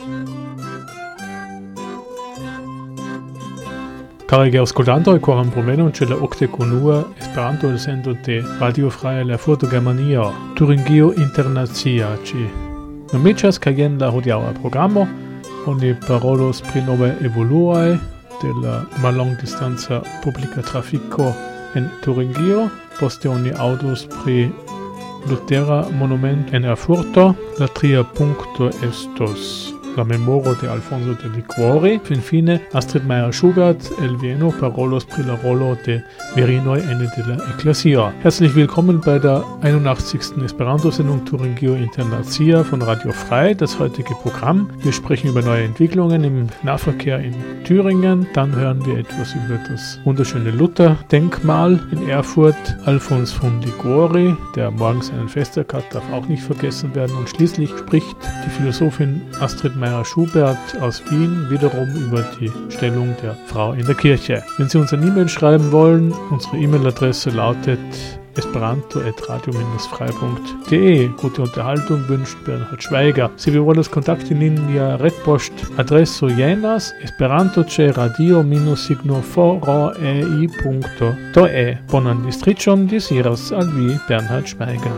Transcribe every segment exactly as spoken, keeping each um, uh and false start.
Caregi ascoltantoi, quoram promeno ce la octe conua Esperanto el sendo de Radio Freie la Furto Germania, Turingio Internazia ci. Nomicias cagen la hodiaua programo, oni parolos pri nove evoluae de la malong distanza publica trafico en Turingio, poste oni audos pri Lutera monument en Erfurto, la tria puncto estos la memoro de Alfonso de Liguori. Fin fine, Astrid Meyer-Schubert el Vieno parolos pri la rolo de virinoi ene de la Ecclesia. Herzlich willkommen bei der einundachtzigsten Esperanto-Sendung Turingio Internazia von Radio Frei, das heutige Programm. Wir sprechen über neue Entwicklungen im Nahverkehr in Thüringen. Dann hören wir etwas über das wunderschöne Luther-Denkmal in Erfurt. Alfons von Liguori, der morgen seinen Festtag hat, darf auch nicht vergessen werden. Und schließlich spricht die Philosophin Astrid Meyer-Schubert aus Wien wiederum über die Stellung der Frau in der Kirche. Wenn Sie uns eine E-Mail schreiben wollen, unsere E-Mail-Adresse lautet esperanto at radio dash frei punkt de. Gute Unterhaltung wünscht Bernhard Schweiger. Se vi volas kontakti nin via retpost adreso jenas esperanto ce radio minus signo foroi punto de. Bonan districon desiras al vi Bernhard Schweiger.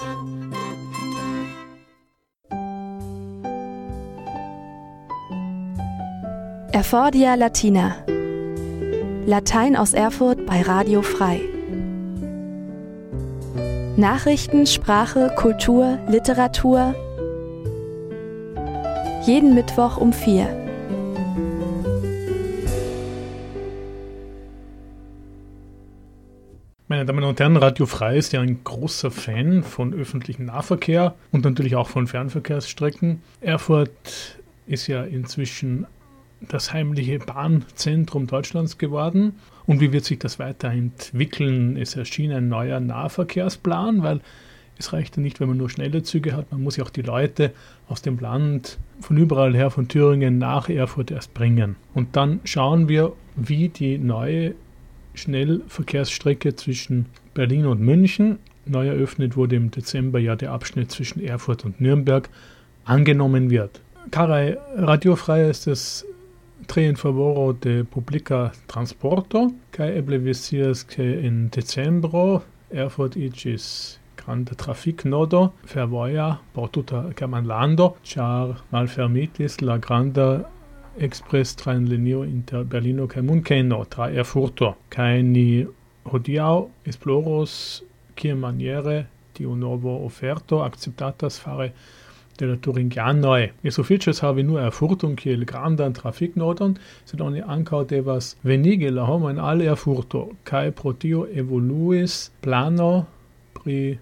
Erfordia Latina. Latein aus Erfurt bei Radio Frei. Nachrichten, Sprache, Kultur, Literatur. Jeden Mittwoch um vier. Meine Damen und Herren, Radio Frei ist ja ein großer Fan von öffentlichem Nahverkehr und natürlich auch von Fernverkehrsstrecken. Erfurt ist ja inzwischen das heimliche Bahnzentrum Deutschlands geworden. Und wie wird sich das weiterentwickeln? Es erschien ein neuer Nahverkehrsplan, weil es reicht ja nicht, wenn man nur schnelle Züge hat. Man muss ja auch die Leute aus dem Land von überall her, von Thüringen nach Erfurt erst bringen. Und dann schauen wir, wie die neue Schnellverkehrsstrecke zwischen Berlin und München, neu eröffnet wurde im Dezember ja der Abschnitt zwischen Erfurt und Nürnberg, angenommen wird. Carei, Radio Frei ist das tre in favoro de publica transporto, kai eble visias ke in decembro Erfurt iĝis granda trafiknodo fervoja por tuta Germanlando, ĉar malfermitis la granda ekspres-trajnlinio inter Berlino kaj Munkeno tra Erfurto. Kaj ni hodiaŭ esploros kiamaniere tiu novo oferto akceptatas fare de la Turingianoj. Je sufiĉas havi nur Erfurton kiel grandan trafiknodon, sed oni ankaŭ devas venigi la homojn al Erfurto, kaj pro tio evoluis plano pri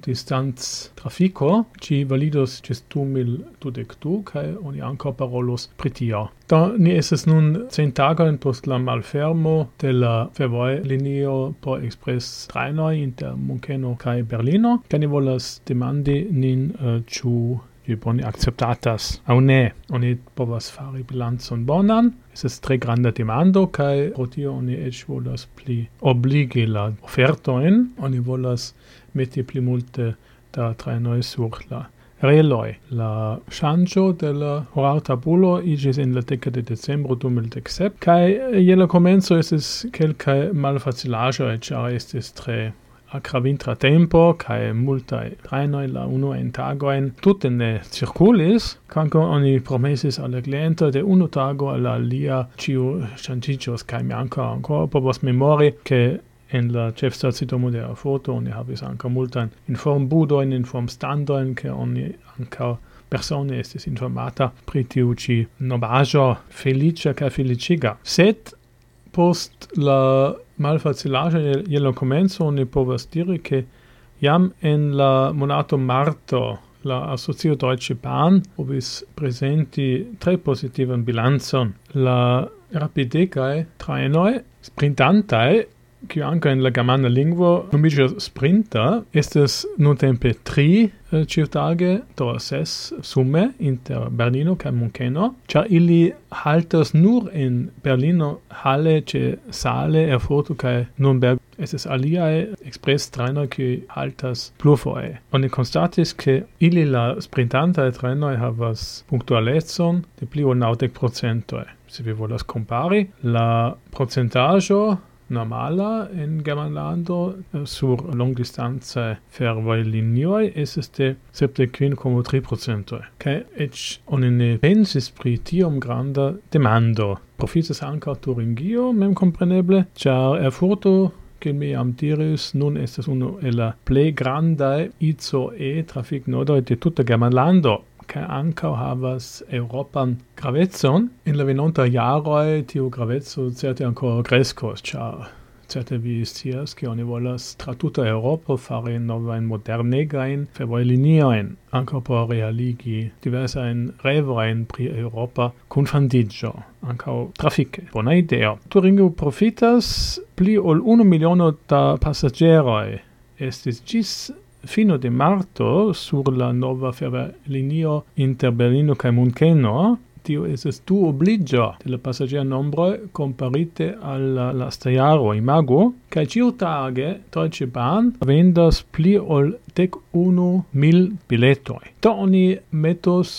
mallongdistanz-trafiko, ĝi validos ĝis du mil dudek du, kaj oni ankaŭ parolos pri tio. Do ni estas nun cent tagojn post la malfermo de la fervojlinio por ekspres-trajnoj inter Munkeno kaj Berlino, kaj ni volas demandi nin uh, ĉu boni akceptatas aŭ ne. Oni povas fari bilancon bonan. Estas tre granda demando kaj pro tio oni eĉ volas pli obligi la ofertojn. Oni volas meti pli multe da trajnoj sur la reloj. La ŝanĝo de la horartabulo iĝis en la deka de decembro du mil dek sep kaj je la komenco estis kelkaj malfacilaĵoj, ĉar estis tre akra vintra tempo, kaj multaj trajnoj la unuajn tagojn tute ne cirkulis, kvankam oni promesis al la klientoj de unu tago al la alia ĉio ŝanĝiĝos, kaj mi ankaŭ ankoraŭ povas memori, ke en la ĉefstacidomo de Erfurto oni havis ankaŭ multajn informbudojn, informstandojn, ke oni ankaŭ persone estis informata pri tiu ĉi novaĵo feliĉa kaj feliĉiga. Sed post la malfacilaĵo je la komenco oni povas diri, ke jam en la monato marto la asocio Deutsche Bahn povis prezenti tre pozitivan bilancon. La rapidegaj trajnoj, sprintantaj, che anche in la germana lingua nomicia sprinta, estas nuntempe tri uh, ciutage, do ses summe inter Berlino kaj Munkeno, ĉar ili haltas nur in Berlino, Halle, ĉe Saale, Erfurto kaj Nürnberg. Estis aliaj ekspres-trajnoj, kiuj haltas plurfoje. Oni konstatis, ke ili la sprintantaj trajnoj havas punktualecon de pli ol naŭdek procentoj. Se vi volas kompari, la procentaĵo normala in Germanlando sur longdistanze fervojlinioj estis de sepdek kvin komo tri procentoj. Kaj eĉ oni ne pensis pri tiom granda demando. Profitas ankaŭ Turingio, memkompreneble, ĉar Erfurto, kiel mi jam diris, nun estas unu el la plej grandaj I C E-trafiknodoj de tuta Germanlando, kaj ankaŭ havas eŭropan gravecon. In la venontaj jaroj tiu graveco certe ankoraŭ kreskos, ĉar certe vi scias, ke oni volas tra tuta Eŭropo fari novajn modernegajn fervojliniojn, ankaŭ por realigi diversajn revojn pri eŭropa kunfandiĝo, ankaŭ trafike. Bona ideo. Turingo profitas pli ol unu miliono da pasaĝeroj. Estis ĝis fino de marto sur la nova fervojlinio inter Berlino kaj Munkeno. Tio estis du obliĝo de la pasaĝernombroj komparite al la lasta jaro, imagu, kaj ĉiutage Deutsche Bahn vendas pli ol dek unu mil biletoj. Do oni metos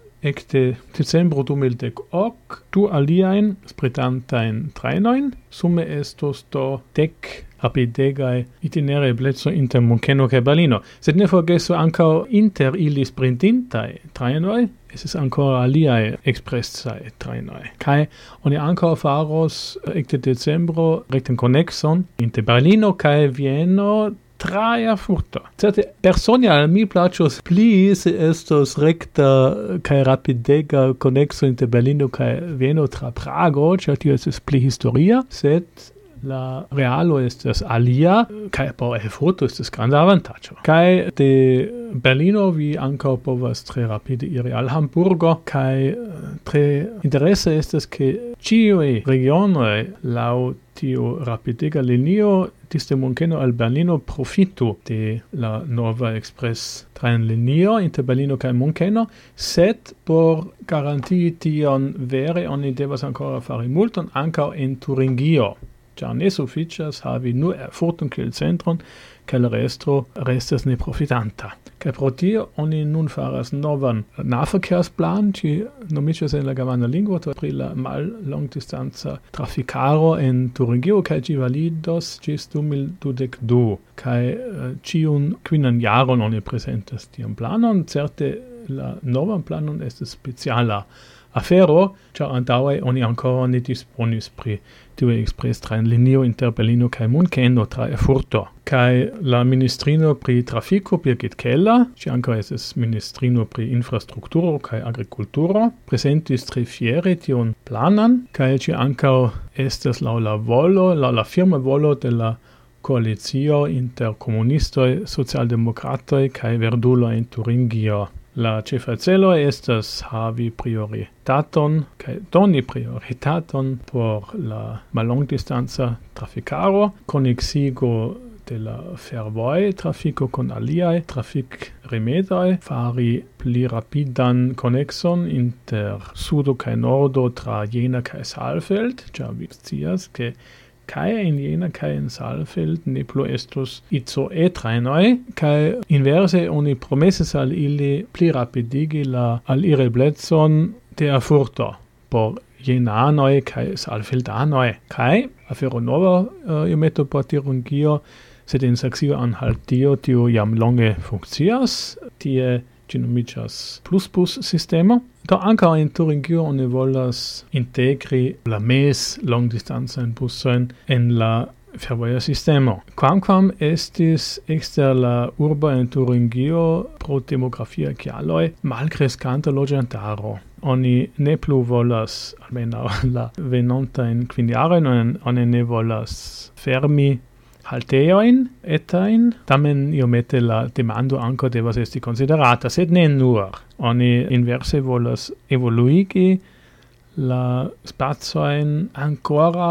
ekde decembro du mil dek ok du aliajn spritantajn trajnojn, sume estos do dek rapidegaj itinereblecoj inter Munkeno kaj Berlino. Sed ne forgesu ankaŭ inter ili sprintintaj trajnoj estis ankoraŭ aliaj ekspresaj trajnoj. Kaj oni ankaŭ faros ekde decembro rektan konekson inter Berlino kaj Vieno tra Erfurto. Certe persone al mi plaĉos pli se estos rekta kaj rapidega konekso inter Berlino kaj Vieno tra Prago, ĉar tio estis pli historia, sed la realo estas alia, kaj por Erfurto estas granda avantaĝo. Kaj de Berlino vi ankaŭ povas tre rapide iri al Hamburgo, kaj tre interese estas, ke ĉiuj regionoj laŭ tiu rapidega linio disde Munkeno al Berlino profitu de la nova ekspres trajnlinio inter Berlino kaj Munkeno, sed por garantii tion vere oni devas ankoraŭ fari multon ankaŭ en Turingio. Ĉar ne sufiĉas havi nur Erfurton kiel centron, kaj la resto restas neprofitanta. Kaj pro tio oni nun faras novan nahverkehrsplan, ĝi nomiĝas en la germana lingvo pri la mallongdistanca trafikaro en Turingio, kaj ĝi validos ĝis du mil dudek du. Kaj ĉiun kvinan jaron oni prezentas tiun planon. Certe la novan planon estas speciala afero, ĉar antaŭe oni ankoraŭ ne disponis pri tiu ekspres-trajnlinio inter Berlino kaj Munkeno tra Erfurto. Kaj la ministrino pri trafiko, Birgit Keller, ŝi ankaŭ estas ministrino pri infrastrukturo kaj agrikulturo, prezentis tre fiere tiun planon, kaj ŝi ankaŭ estas laŭ la volo, laŭ la firma volo de la koalicio inter komunistoj, socialdemokratoj kaj verduloj en Turingio. La ĉefa celo estas havi prioritaton kaj doni prioritaton por la mallongdistanca trafikaro, koneksigo de la fervoj-trafiko kun aliaj trafikrimedoj, fari pli rapidan konekson inter sudo kaj nordo tra Jena kaj Saalfeld, ĉar vi scias, ke kaj en Jena kaj en Saalfeld ne plu estos I C E-trajnoj, kaj inverse oni promesis al ili pli rapidigi la alireblecon de Erfurto por jenanoj kaj Saalfeldanoj. Kaj afero nova uh, iometo por Turingio, sed en Saksio-Anhaltio tio jam longe funkcias, tie ĝi nomiĝas Plusbus-sistemo. Do ankaŭ en Turingio oni volas integri la mez-longdistancajn busojn en la fervoja sistemo. Kvankam estis ekster la urbo en Turingio pro demografia kialoj malkreskanta loĝantaro. Oni ne plu volas, almenaŭ la venontajn kvin jarojn, oni ne volas fermi halteojn etajn, tamen iomete la demando ankaŭ devas esti konsiderata, sed ne nur. Oni inverse volas evoluigi la spacojn ankoraŭ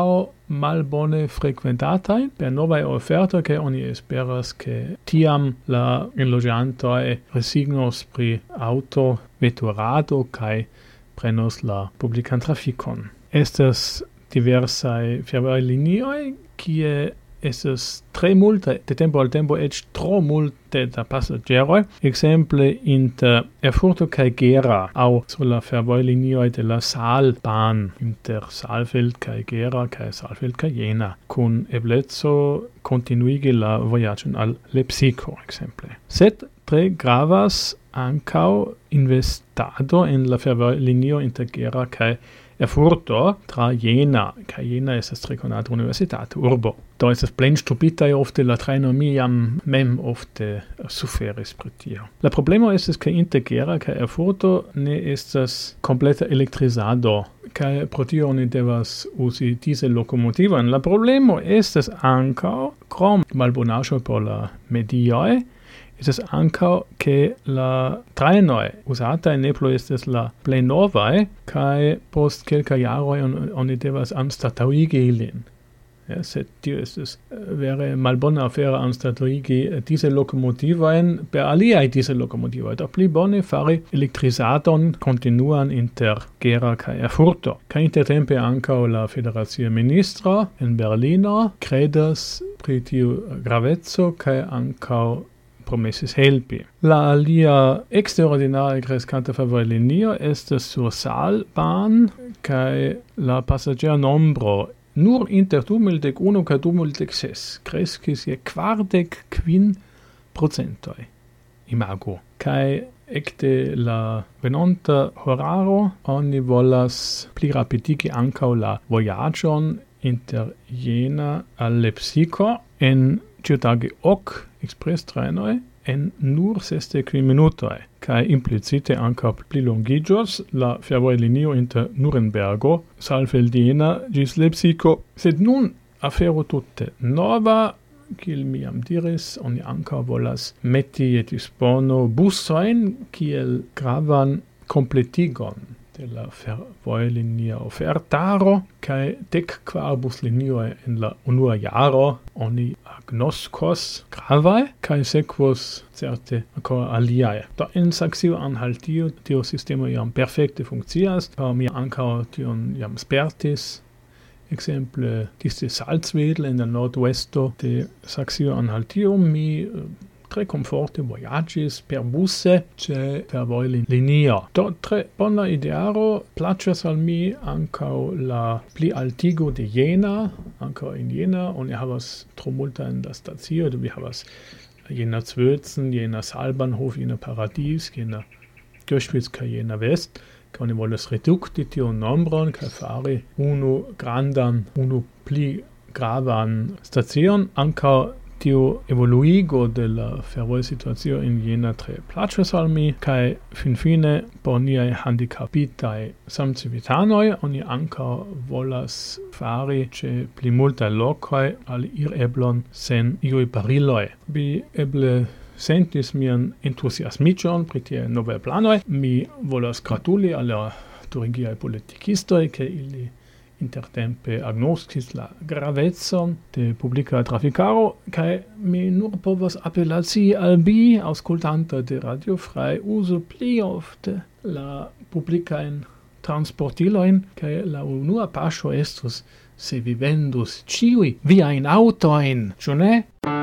malbone frequentataj per novaj ofertoj kaj oni esperas ke tiam la enloĝantoj resignos pri aŭto veturado kaj prenos la publikan trafikon. Estas diversaj fervojlinioj kie estas tre multe de tempo al tempo eĉ tro multe da pasaĝeroj, ekzemple inter Erfurto kaj Gera aŭ sur la fervojlinioj de la Saalbahn inter Saalfeld kaj Gera kaj Saalfeld kaj Jena, kun ebleco kontinuigi la vojaĝon al Lepsiko ekzemple. Sed tre gravas ankaŭ investado en la fervojlinio inter Gera kaj Erfurto tra Jena, kaj Jena estas tre konata universitata urbo. Do estas plenŝtupitaj ofte la trajno mi jam mem ofte suferis pri tio. La problemo estas ke inter Gera kaj Erfurto ne estas kompleta elektrizado, kaj pro tio oni devas uzi diesellokomotivon. La problemo estas ankaŭ krom malbonaĵo por la medioj, estas ankaŭ ke la trajnoj uzataj ne plu estas la plej novaj, kaj post kelkaj jaroj on, oni devas anstataŭigi ilin. Ja, sed tio estas vere malbona afero anstataŭigi diesellokomotivojn per aliaj diesellokomotivoj. Do pli bone fari elektrizadon kontinuan inter Gera kaj Erfurto. Kaj intertempe ankaŭ la federacia ministro en Berlino kredas pri tiu graveco kaj ankaŭ promesis helpi. La alia eksterordinare kreskanta fervojlinio estas sur Saalbahn kaj la pasaĝernombro nur inter du mil dek unu kaj du mil dek ses kreskis je kvardek kvin procentoj. Imagu. Kaj ekde la venonta horaro oni volas pli rapidigi ankaŭ la vojaĝon inter Jena al Lepsiko en ĉiutage ok express-trajnoj en nur sesdek kvin minutoj, kaj implicite ankaŭ plilongiĝos la fervojlinio inter Nurenbergo, Saalfeld-Jena ĝis Lepsiko. Sed nun afero tute nova, kiel mi jam diris, oni ankaŭ volas meti je dispono busojn kiel gravan kompletigon de la fervojlinia ofertaro, kaj dek kvar buslinioj en la unua jaro oni agnoskos gravaj, kaj sekvos certe ankaŭ aliaj. Do en Saksio-Anhaltio tio sistemo jam perfekte funkcias, kaj mi ankaŭ tion jam spertis. Ekzemple diste Salzwedel en la nordwesto de Saksio-Anhaltio mi tre komforte vojaĝis per busse ĉe fervojlinio. Do tre bona idearo, plaĉas al mi ankaŭ la plialtigo de Jena, ankaŭ en Jena oni havas tro multajn da stacioj, do vi havas Jena Zwölzen, Jena Saalbahnhof, Jena Paradies, Jena Göschwitz kaj Jena West. Kaj oni volas redukti tiun nombron kaj fari unu grandan, unu pli gravan stacion, ankaŭ tiu evoluigo de la fervojsituacio en Jena tre plaĉas al mi, kaj finfine por niaj handikapitaj samcivitanoj oni ankaŭ volas fari ĉe pli multaj lokoj al ireblon sen iuj bariloj. Vi eble sentis mian entuziasmiĝon pri tiaj novaj planoj. Mi volas gratuli al la turingiaj politikistoj, ke ili intertempe agnoskis la gravecon de publika trafikaro, kaj mi nur povas apelacii al vi, aŭskultanto de Radio Frei, uzu pli ofte la publikajn transportilojn, kaj la unua paŝo estus, se vi vendus ĉiuj viajn aŭtojn, ĉu ne?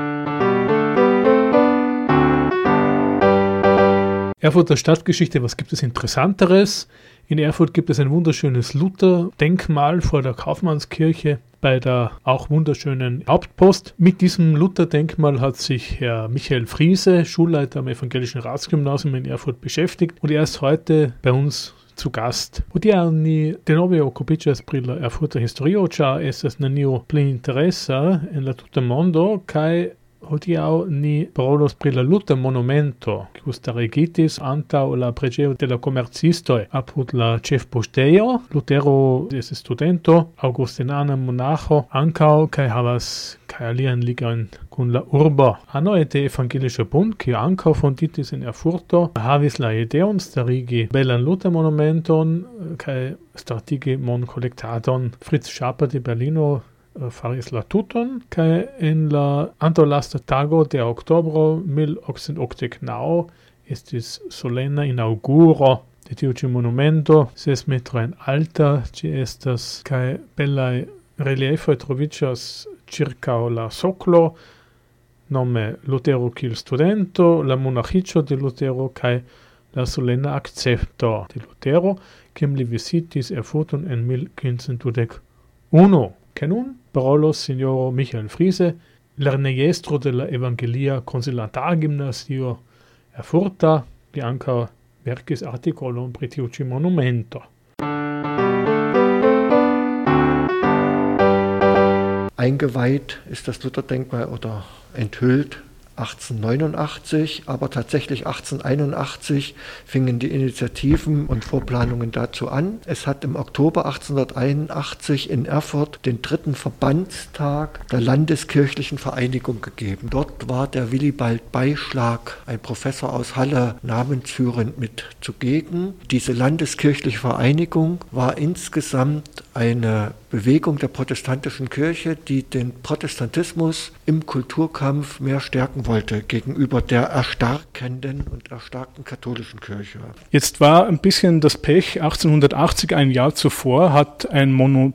Erfurter Stadtgeschichte, was gibt es Interessanteres? In Erfurt gibt es ein wunderschönes Luther-Denkmal vor der Kaufmannskirche bei der auch wunderschönen Hauptpost. Mit diesem Luther-Denkmal hat sich Herr Michael Friese, Schulleiter am Evangelischen Ratsgymnasium in Erfurt, beschäftigt und er ist heute bei uns zu Gast. Odierni denove okupiĝas pri la Erfurta historio, ĉar estas nenio pli interesa en la tuta mondo, kaj hodiaŭ ni parolos pri la Luther monumento, kiu starigitis antaŭ la preĝejo de la komercistoj apud la ĉefpoŝtejo. Lutero estis studento, aŭgustinana monaĥo ankaŭ, kaj havas kaj alian ligon kun la urbo. Anoj de Evangelischer Bund, kiu ankaŭ fonditis en Erfurto, havis la ideon starigi belan Luther monumenton kaj startigi monkolektadon. Fritz Schaper de Berlino faris la tuton, kaj en la antaŭlasta tago de oktobro mil okcent okdek naŭ estis solena inaŭguro de tiu ĉi monumento, ses metrojn alta ĝi estas, kaj belaj reliefoj troviĝas ĉirkaŭ la soklo, nome Lutero kiel studento, la monaĥiĉo de Lutero kaj la solena akcepto de Lutero, kiam li visitis Erfurton en mil quince dudek unu. Kaj nun parolos sinjoro Michael Friese, lernejestro de la Evangelia Konsilantara Gimnazio Erfurta, li ankaŭ verkis artikolon pri tiu ĉi monumento. Eingeweiht ist das Lutherdenkmal oder enthüllt achtzehnhundertneunundachtzig, aber tatsächlich achtzehnhunderteinundachtzig fingen die Initiativen und Vorplanungen dazu an. Es hat im Oktober achtzehnhunderteinundachtzig in Erfurt den dritten Verbandstag der Landeskirchlichen Vereinigung gegeben. Dort war der Willibald Beischlag, ein Professor aus Halle, namensführend mit zugegen. Diese Landeskirchliche Vereinigung war insgesamt eine Bewegung der protestantischen Kirche, die den Protestantismus im Kulturkampf mehr stärken wollte gegenüber der erstarkenden und erstarkten katholischen Kirche. Jetzt war ein bisschen das Pech, achtzehnhundertachtzig, ein Jahr zuvor, hat ein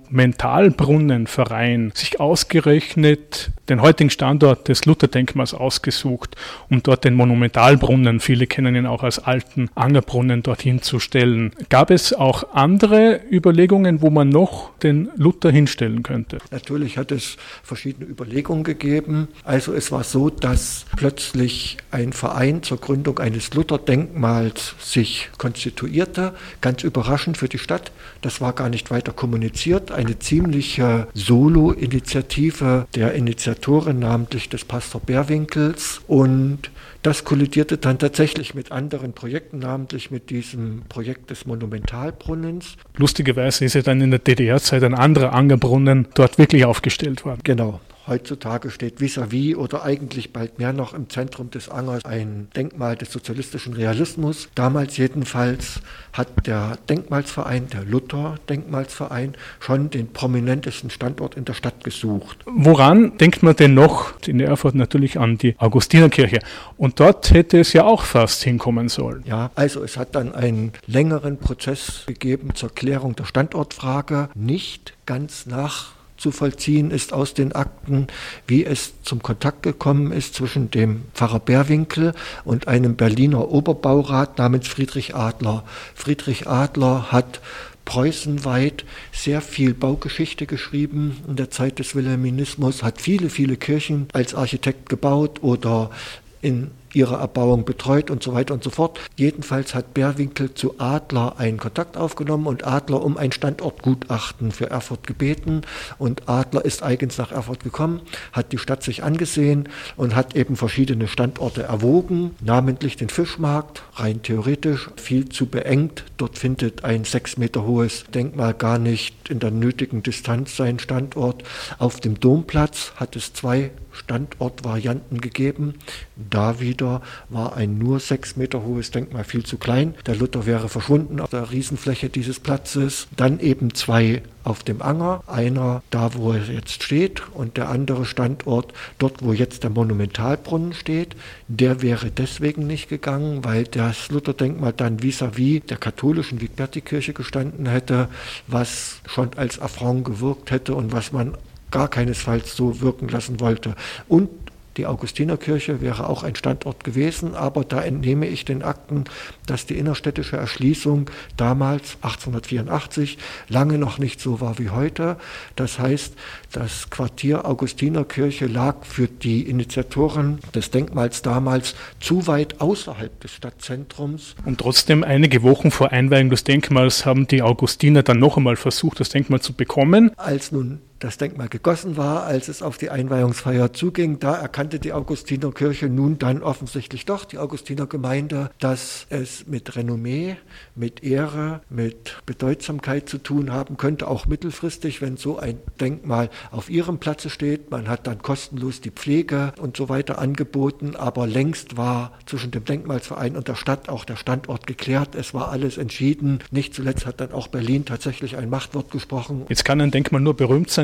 Monumentalbrunnenverein sich ausgerechnet den heutigen Standort des Lutherdenkmals ausgesucht, um dort den Monumentalbrunnen, viele kennen ihn auch als alten Angerbrunnen, dorthin zu stellen. Gab es auch andere Überlegungen, wo man noch den Luther hinstellen könnte? Natürlich hat es verschiedene Überlegungen gegeben. Also es war so, dass plötzlich ein Verein zur Gründung eines Lutherdenkmals sich konstituierte. Ganz überraschend für die Stadt. Das war gar nicht weiter kommuniziert. Eine ziemliche Solo-Initiative der Initiatoren, namentlich des Pastor Berwinkels. Und das kollidierte dann tatsächlich mit anderen Projekten, namentlich mit diesem Projekt des Monumentalbrunnens. Lustigerweise ist ja dann in der D D R-Zeit ein anderer Angerbrunnen dort wirklich aufgestellt worden. Genau. Heutzutage steht vis-à-vis oder eigentlich bald mehr noch im Zentrum des Angers ein Denkmal des sozialistischen Realismus. Damals jedenfalls hat der Denkmalsverein, der Luther-Denkmalsverein, schon den prominentesten Standort in der Stadt gesucht. Woran denkt man denn noch? In Erfurt natürlich an die Augustinerkirche. Und dort hätte es ja auch fast hinkommen sollen. Ja, also es hat dann einen längeren Prozess gegeben zur Klärung der Standortfrage, nicht ganz nach zu vollziehen ist aus den Akten, wie es zum Kontakt gekommen ist zwischen dem Pfarrer Berwinkel und einem Berliner Oberbaurat namens Friedrich Adler. Friedrich Adler hat preußenweit sehr viel Baugeschichte geschrieben in der Zeit des Wilhelminismus, hat viele, viele Kirchen als Architekt gebaut oder in ihre Erbauung betreut und so weiter und so fort. Jedenfalls hat Berwinkel zu Adler einen Kontakt aufgenommen und Adler um ein Standortgutachten für Erfurt gebeten. Und Adler ist eigens nach Erfurt gekommen, hat die Stadt sich angesehen und hat eben verschiedene Standorte erwogen, namentlich den Fischmarkt, rein theoretisch, viel zu beengt. Dort findet ein sechs Meter hohes Denkmal gar nicht in der nötigen Distanz seinen Standort. Auf dem Domplatz hat es zwei Standortvarianten gegeben. Da wieder war ein nur sechs Meter hohes Denkmal viel zu klein. Der Luther wäre verschwunden auf der Riesenfläche dieses Platzes. Dann eben zwei auf dem Anger. Einer da, wo er jetzt steht, und der andere Standort dort, wo jetzt der Monumentalbrunnen steht. Der wäre deswegen nicht gegangen, weil das Lutherdenkmal dann vis-à-vis der katholischen Wigberti-Kirche gestanden hätte, was schon als Affront gewirkt hätte und was man gar keinesfalls so wirken lassen wollte. Und die Augustinerkirche wäre auch ein Standort gewesen, aber da entnehme ich den Akten, dass die innerstädtische Erschließung damals, achtzehnhundertvierundachtzig, lange noch nicht so war wie heute. Das heißt, das Quartier Augustinerkirche lag für die Initiatoren des Denkmals damals zu weit außerhalb des Stadtzentrums. Und trotzdem, einige Wochen vor Einweihung des Denkmals haben die Augustiner dann noch einmal versucht, das Denkmal zu bekommen. Als nun das Denkmal gegossen war, als es auf die Einweihungsfeier zuging, da erkannte die Augustinerkirche nun dann offensichtlich doch, die Augustinergemeinde, dass es mit Renommee, mit Ehre, mit Bedeutsamkeit zu tun haben könnte, auch mittelfristig, wenn so ein Denkmal auf ihrem Platze steht. Man hat dann kostenlos die Pflege und so weiter angeboten, aber längst war zwischen dem Denkmalsverein und der Stadt auch der Standort geklärt. Es war alles entschieden. Nicht zuletzt hat dann auch Berlin tatsächlich ein Machtwort gesprochen. Jetzt kann ein Denkmal nur berühmt sein,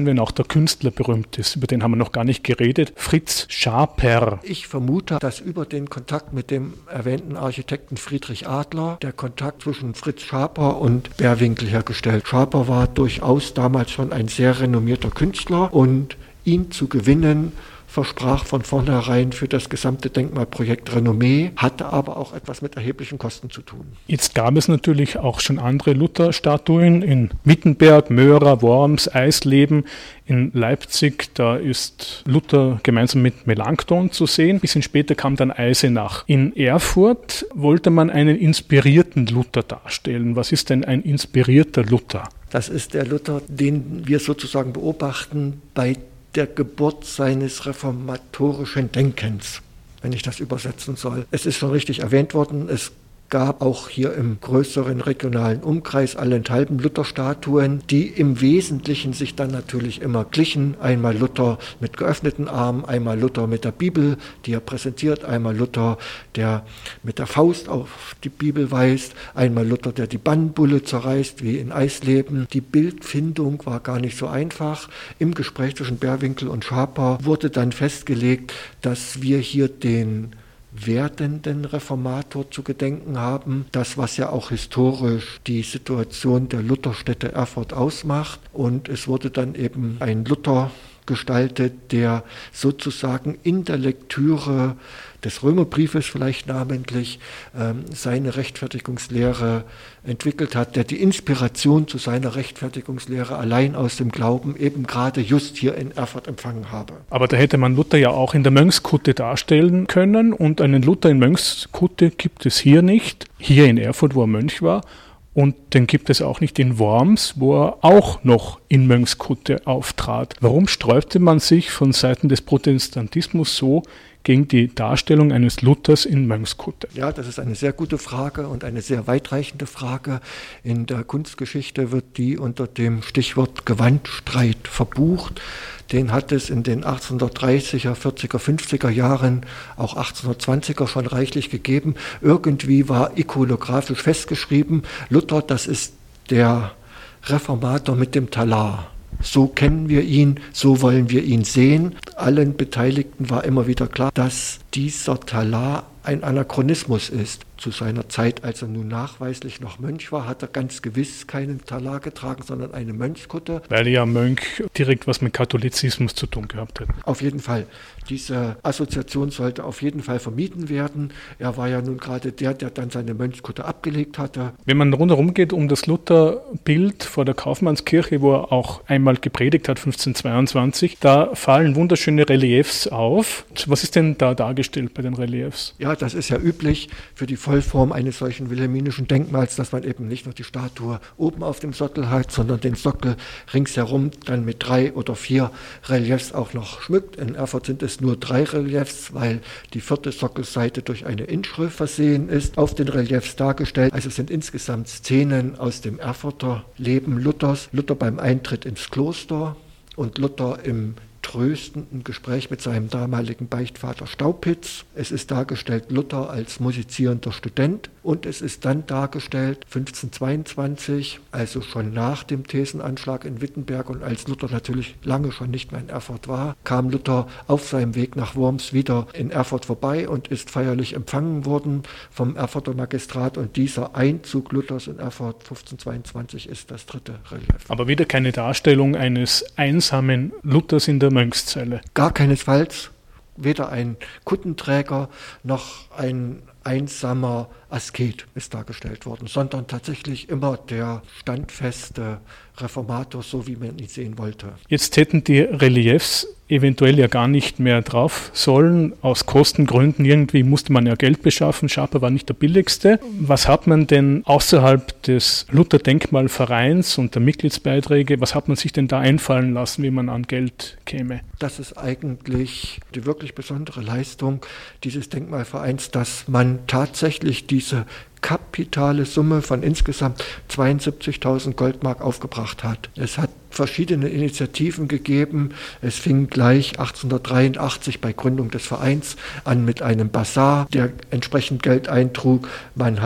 wenn auch der Künstler berühmt ist. Über den haben wir noch gar nicht geredet. Fritz Schaper. Ich vermute, dass über den Kontakt mit dem erwähnten Architekten Friedrich Adler der Kontakt zwischen Fritz Schaper und Bärwinkel hergestellt. Schaper war durchaus damals schon ein sehr renommierter Künstler und ihn zu gewinnen versprach von vornherein für das gesamte Denkmalprojekt Renommee, hatte aber auch etwas mit erheblichen Kosten zu tun. Jetzt gab es natürlich auch schon andere Luther-Statuen in Wittenberg, Möhra, Worms, Eisleben. In Leipzig, da ist Luther gemeinsam mit Melanchthon zu sehen. Ein bisschen später kam dann Eisenach. In Erfurt wollte man einen inspirierten Luther darstellen. Was ist denn ein inspirierter Luther? Das ist der Luther, den wir sozusagen beobachten bei der Geburt seines reformatorischen Denkens, wenn ich das übersetzen soll. Es ist schon richtig erwähnt worden, es gab auch hier im größeren regionalen Umkreis allenthalben Luther-Statuen, die im Wesentlichen sich dann natürlich immer glichen. Einmal Luther mit geöffneten Armen, einmal Luther mit der Bibel, die er präsentiert, einmal Luther, der mit der Faust auf die Bibel weist, einmal Luther, der die Bannbulle zerreißt, wie in Eisleben. Die Bildfindung war gar nicht so einfach. Im Gespräch zwischen Bärwinkel und Schaper wurde dann festgelegt, dass wir hier den werdenden Reformator zu gedenken haben. Das, was ja auch historisch die Situation der Lutherstädte Erfurt ausmacht. Und es wurde dann eben ein Luther gestaltet, der sozusagen in der Lektüre des Römerbriefes vielleicht namentlich ähm, seine Rechtfertigungslehre entwickelt hat, der die Inspiration zu seiner Rechtfertigungslehre allein aus dem Glauben eben gerade just hier in Erfurt empfangen habe. Aber da hätte man Luther ja auch in der Mönchskutte darstellen können und einen Luther in Mönchskutte gibt es hier nicht, hier in Erfurt, wo er Mönch war. Und den gibt es auch nicht in Worms, wo er auch noch in Mönchskutte auftrat. Warum sträubte man sich von Seiten des Protestantismus so gegen die Darstellung eines Luthers in Mönchskutte? Ja, das ist eine sehr gute Frage und eine sehr weitreichende Frage. In der Kunstgeschichte wird die unter dem Stichwort Gewandstreit verbucht. Den hat es in den achtzehnhundertdreißiger, vierziger, fünfziger Jahren, auch achtzehnhundertzwanziger schon reichlich gegeben. Irgendwie war ikonografisch festgeschrieben, Luther, das ist der Reformator mit dem Talar. So kennen wir ihn, so wollen wir ihn sehen. Allen Beteiligten war immer wieder klar, dass dieser Talar ein Anachronismus ist. Zu seiner Zeit, als er nun nachweislich noch Mönch war, hat er ganz gewiss keinen Talar getragen, sondern eine Mönchskutte. Weil ja Mönch direkt was mit Katholizismus zu tun gehabt hat. Auf jeden Fall. Diese Assoziation sollte auf jeden Fall vermieden werden. Er war ja nun gerade der, der dann seine Mönchskutte abgelegt hatte. Wenn man rundherum geht um das Lutherbild vor der Kaufmannskirche, wo er auch einmal gepredigt hat, fünfzehnhundertzweiundzwanzig, da fallen wunderschöne Reliefs auf. Was ist denn da dargestellt bei den Reliefs? Ja, das ist ja üblich für die Vollform eines solchen wilhelminischen Denkmals, dass man eben nicht nur die Statue oben auf dem Sockel hat, sondern den Sockel ringsherum dann mit drei oder vier Reliefs auch noch schmückt. In Erfurt sind es nur drei Reliefs, weil die vierte Sockelseite durch eine Inschrift versehen ist, auf den Reliefs dargestellt. Also es sind insgesamt Szenen aus dem Erfurter Leben Luthers. Luther beim Eintritt ins Kloster und Luther im tröstenden Gespräch mit seinem damaligen Beichtvater Staupitz. Es ist dargestellt Luther als musizierender Student und es ist dann dargestellt fünfzehnhundertzweiundzwanzig, also schon nach dem Thesenanschlag in Wittenberg und als Luther natürlich lange schon nicht mehr in Erfurt war, kam Luther auf seinem Weg nach Worms wieder in Erfurt vorbei und ist feierlich empfangen worden vom Erfurter Magistrat und dieser Einzug Luthers in Erfurt fünfzehnhundertzweiundzwanzig ist das dritte Relief. Aber wieder keine Darstellung eines einsamen Luthers in der Mönchszelle. Gar keinesfalls. Weder ein Kuttenträger noch ein einsamer Asket ist dargestellt worden, sondern tatsächlich immer der standfeste Reformator, so wie man ihn sehen wollte. Jetzt hätten die Reliefs eventuell ja gar nicht mehr drauf sollen. Aus Kostengründen irgendwie musste man ja Geld beschaffen. Schaper war nicht der billigste. Was hat man denn außerhalb des Luther-Denkmalvereins und der Mitgliedsbeiträge, was hat man sich denn da einfallen lassen, wie man an Geld käme? Das ist eigentlich die wirklich besondere Leistung dieses Denkmalvereins, dass man tatsächlich diese kapitale Summe von insgesamt zweiundsiebzigtausend Goldmark aufgebracht hat. Es hat verschiedene Initiativen gegeben. Es fing gleich achtzehnhundertdreiundachtzig bei Gründung des Vereins an mit einem Basar, der entsprechend Geld eintrug. Man hat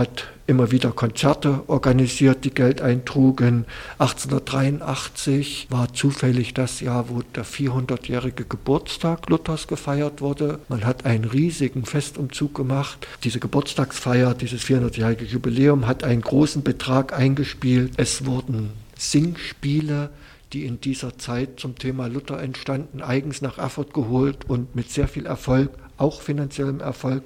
immer wieder Konzerte organisiert, die Geld eintrugen. achtzehnhundertdreiundachtzig war zufällig das Jahr, wo der vierhundertjährige Geburtstag Luthers gefeiert wurde. Man hat einen riesigen Festumzug gemacht. Diese Geburtstagsfeier, dieses vierhundertjährige Jubiläum hat einen großen Betrag eingespielt. Es wurden Singspiele, die in dieser Zeit zum Thema Luther entstanden, eigens nach Erfurt geholt und mit sehr viel Erfolg, auch finanziellem Erfolg,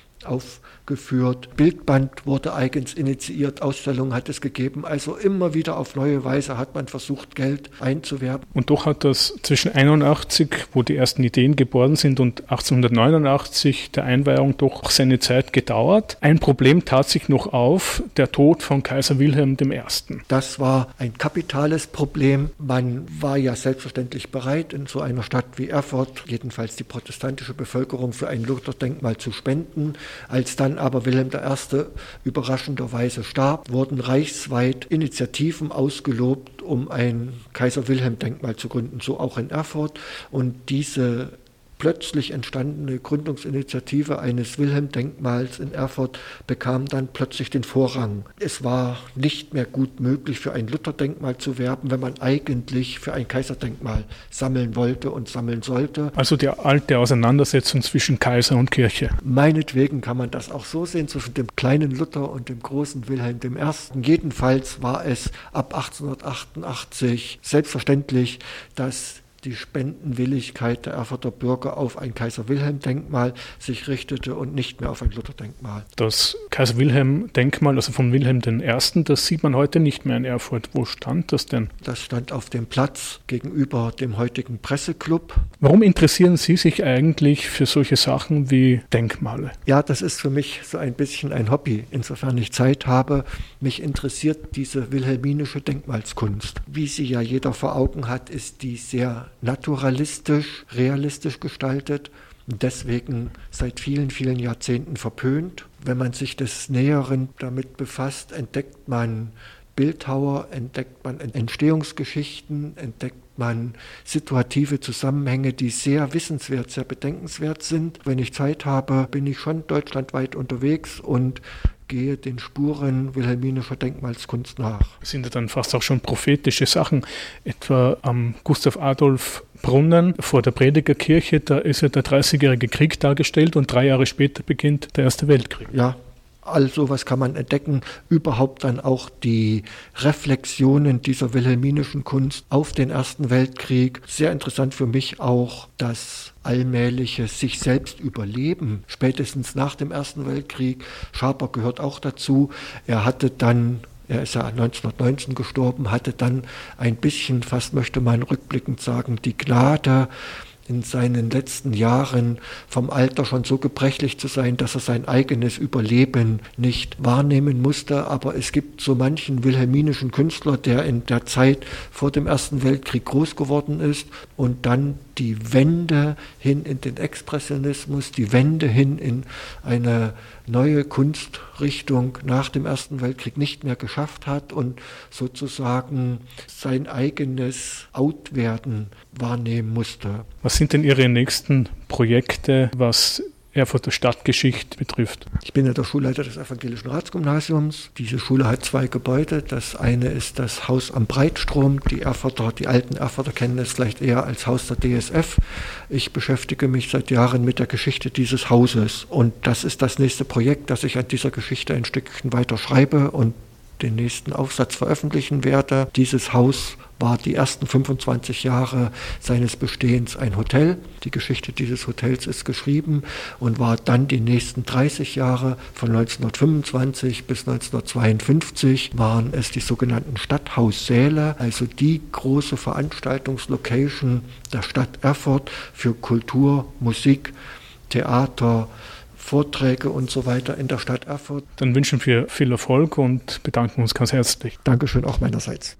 aufgeführt. Bildband wurde eigens initiiert, Ausstellungen hat es gegeben. Also immer wieder auf neue Weise hat man versucht, Geld einzuwerben. Und doch hat das zwischen einundachtzig, wo die ersten Ideen geboren sind, und achtzehnhundertneunundachtzig, der Einweihung, doch seine Zeit gedauert. Ein Problem tat sich noch auf, der Tod von Kaiser Wilhelm der Erste. Das war ein kapitales Problem. Man war ja selbstverständlich bereit, in so einer Stadt wie Erfurt, jedenfalls die protestantische Bevölkerung, für ein Lutherdenkmal zu spenden. Als dann aber Wilhelm der Erste überraschenderweise starb, wurden reichsweit Initiativen ausgelobt, um ein Kaiser-Wilhelm-Denkmal zu gründen, so auch in Erfurt. Und diese plötzlich entstandene Gründungsinitiative eines Wilhelm-Denkmals in Erfurt bekam dann plötzlich den Vorrang. Es war nicht mehr gut möglich, für ein Lutherdenkmal zu werben, wenn man eigentlich für ein Kaiserdenkmal sammeln wollte und sammeln sollte. Also die alte Auseinandersetzung zwischen Kaiser und Kirche. Meinetwegen kann man das auch so sehen, zwischen dem kleinen Luther und dem großen Wilhelm der Erste. Jedenfalls war es ab achtzehnhundertachtundachtzig selbstverständlich, dass die Spendenwilligkeit der Erfurter Bürger auf ein Kaiser-Wilhelm-Denkmal sich richtete und nicht mehr auf ein Luther-Denkmal. Das Kaiser-Wilhelm-Denkmal, also von Wilhelm der Erste, das sieht man heute nicht mehr in Erfurt. Wo stand das denn? Das stand auf dem Platz gegenüber dem heutigen Presseclub. Warum interessieren Sie sich eigentlich für solche Sachen wie Denkmale? Ja, das ist für mich so ein bisschen ein Hobby, insofern ich Zeit habe. Mich interessiert diese wilhelminische Denkmalskunst. Wie sie ja jeder vor Augen hat, ist die sehr naturalistisch, realistisch gestaltet und deswegen seit vielen, vielen Jahrzehnten verpönt. Wenn man sich des Näheren damit befasst, entdeckt man Bildhauer, entdeckt man Entstehungsgeschichten, entdeckt man situative Zusammenhänge, die sehr wissenswert, sehr bedenkenswert sind. Wenn ich Zeit habe, bin ich schon deutschlandweit unterwegs und gehe den Spuren wilhelminischer Denkmalskunst nach. Das sind ja dann fast auch schon prophetische Sachen. Etwa am Gustav Adolf Brunnen vor der Predigerkirche, da ist ja der dreißigjährige Krieg dargestellt und drei Jahre später beginnt der Erste Weltkrieg. Ja. All sowas kann man entdecken, überhaupt dann auch die Reflexionen dieser wilhelminischen Kunst auf den Ersten Weltkrieg. Sehr interessant für mich auch das allmähliche sich selbst überleben, spätestens nach dem Ersten Weltkrieg. Schaper gehört auch dazu. Er hatte dann, er ist ja neunzehnhundertneunzehn gestorben, hatte dann ein bisschen, fast möchte man rückblickend sagen, die Gnade, in seinen letzten Jahren vom Alter schon so gebrechlich zu sein, dass er sein eigenes Überleben nicht wahrnehmen musste. Aber es gibt so manchen wilhelminischen Künstler, der in der Zeit vor dem Ersten Weltkrieg groß geworden ist und dann die Wende hin in den Expressionismus, die Wende hin in eine neue Kunstrichtung nach dem Ersten Weltkrieg nicht mehr geschafft hat und sozusagen sein eigenes Outwerden wahrnehmen musste. Was sind denn Ihre nächsten Projekte, was Erfurter Stadtgeschichte betrifft? Ich bin ja der Schulleiter des Evangelischen Ratsgymnasiums. Diese Schule hat zwei Gebäude. Das eine ist das Haus am Breitstrom. Die Erfurter, die alten Erfurter kennen es vielleicht eher als Haus der D S F. Ich beschäftige mich seit Jahren mit der Geschichte dieses Hauses. Und das ist das nächste Projekt, dass ich an dieser Geschichte ein Stückchen weiter schreibe und den nächsten Aufsatz veröffentlichen werde. Dieses Haus war die ersten fünfundzwanzig Jahre seines Bestehens ein Hotel. Die Geschichte dieses Hotels ist geschrieben und war dann die nächsten dreißig Jahre, von neunzehnhundertfünfundzwanzig bis neunzehnhundertzweiundfünfzig, waren es die sogenannten Stadthaussäle, also die große Veranstaltungslocation der Stadt Erfurt für Kultur, Musik, Theater, Vorträge und so weiter in der Stadt Erfurt. Dann wünschen wir viel Erfolg und bedanken uns ganz herzlich. Dankeschön auch meinerseits.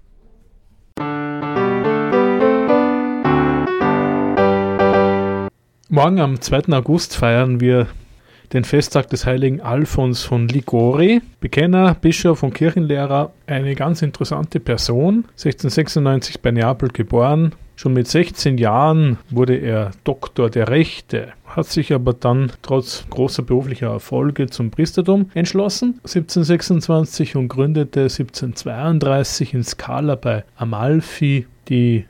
Morgen am zweiten August feiern wir den Festtag des heiligen Alfons von Liguori, Bekenner, Bischof und Kirchenlehrer, eine ganz interessante Person, sechzehnhundertsechsundneunzig bei Neapel geboren, Schon mit sechzehn Jahren wurde er Doktor der Rechte, hat sich aber dann trotz großer beruflicher Erfolge zum Priestertum entschlossen, siebzehnhundertsechsundzwanzig, und gründete siebzehnhundertzweiunddreißig in Scala bei Amalfi die